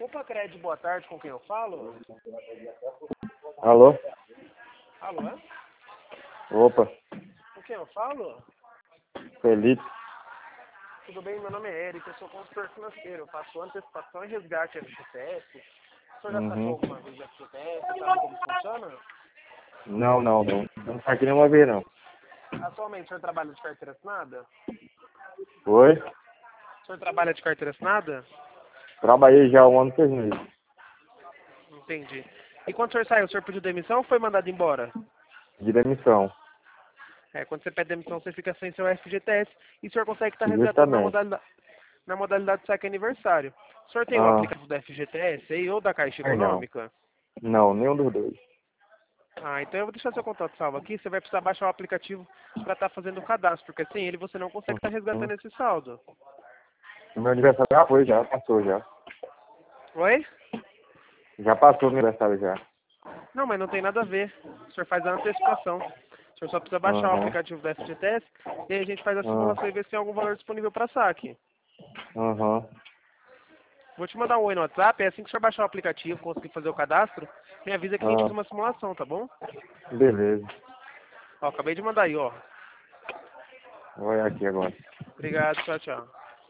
Opa, Cred, boa tarde, com quem eu falo? Alô? Alô, é? Opa, Com quem eu falo? Felipe. Tudo bem, meu nome é Eric, eu sou consultor financeiro, eu faço antecipação e resgate FGTS. O senhor já sacou Uhum. alguma vez FGTS, sabe como funciona? Não. Não tá aqui nenhuma vez, não. Atualmente, o senhor trabalha de carteira assinada? Oi? O senhor trabalha de carteira assinada? Trabalhei já 1 ano e 6 meses. Entendi. E quando o senhor saiu, o senhor pediu demissão ou foi mandado embora? De demissão. Quando você pede demissão, você fica sem seu FGTS e o senhor consegue estar resgatando Justamente. na modalidade saque aniversário. O senhor tem o Ah, aplicativo do FGTS aí ou da Caixa aí não. Econômica? Não, nenhum dos dois. Então eu vou deixar seu contato salvo aqui. Você vai precisar baixar o aplicativo para estar fazendo o cadastro, porque sem ele você não consegue estar Uhum. resgatando esse saldo. O meu aniversário já foi, já passou já. Oi? Já passou o meu aniversário já. Não, mas não tem nada a ver. O senhor faz a antecipação. O senhor só precisa baixar o Uhum. aplicativo do FGTS e aí a gente faz a Uhum. simulação e vê se tem algum valor disponível para saque. Uhum. Vou te mandar um oi no WhatsApp, é assim que o senhor baixar o aplicativo, conseguir fazer o cadastro, me avisa que a gente faz uma simulação, tá bom? Beleza. Ó, acabei de mandar aí, ó. Vou olhar aqui agora. Obrigado, tchau, tchau.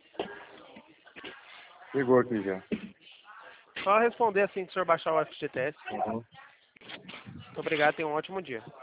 Chegou aqui já. Só responder assim que o senhor baixar o FGTS. Uhum. Muito obrigado, tenha um ótimo dia.